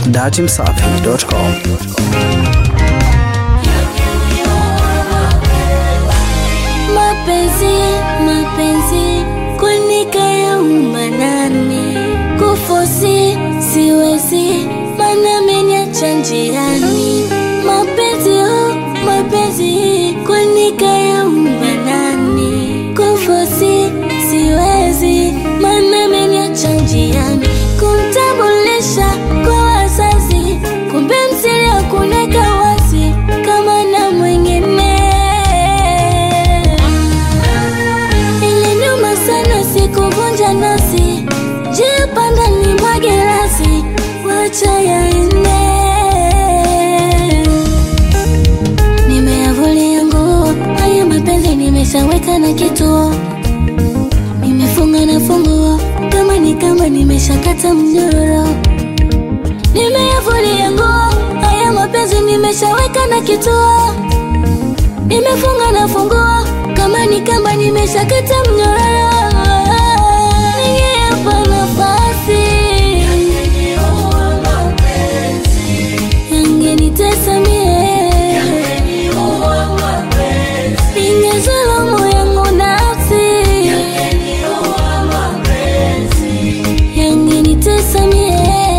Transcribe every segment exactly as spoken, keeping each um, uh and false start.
dati msafi dot com. Mapenzi, mapenzi, kwani kayaumba nani? Kufosi, siwezi, mana ameniacha njiani. Mapenzi, oh, mapenzi, kwani kayaumba nani? Kufosi, siwezi, mana ameniacha njiani. Kumtambulisha kwa wazazi, kumbe msiri hakuneka wazi kama na mwingine. Iliniuma sana sikuvunja nasi, jipanda ni magerasi, wacha yaende. Nimeyavulia nguo, haya mapenzi nimeshaweka na kituo. Nimefunga na funguo, kama ni kama nimeshakata mnyororo. Nimeyavulia nguo, haya mapenzi nimeshaweka na kituo. Nimefunga na funguo, kama ni kama nimeshakata mnyororo. Ningeapa nafasi, yangenitesa mie, ingezulumu yangu nafsi, yangenitesa mie.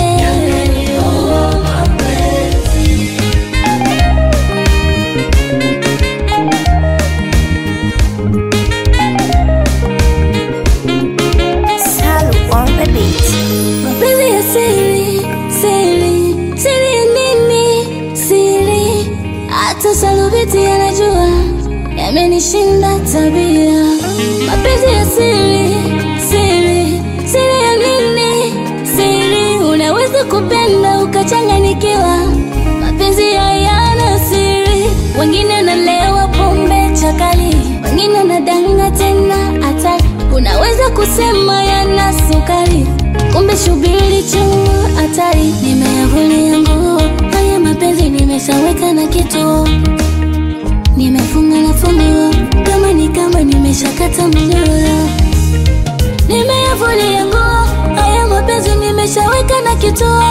Mapenzi ya siri, siri, siri ya nini, siri. Hata Salubiti anajua, yamenishinda tabia. Mapenzi ya siri, siri, siri ya nini, siri. Unaweza kupenda ukachanganikiwa, mapenzi hayana siri. Wengine wanalewa pombe chakali, wengine wanadanga tena hatari. Unaweza kusema yana sukari, kumbe shubiri chungu hatari. Nimeyavulia nguo, haya mapenzi nimeshaweka na kituo. Nimefunga na funguo, kama ni kama nimeshakata mnyororo. Nimeyavulia nguo, haya mapenzi nimeshaweka na kituo.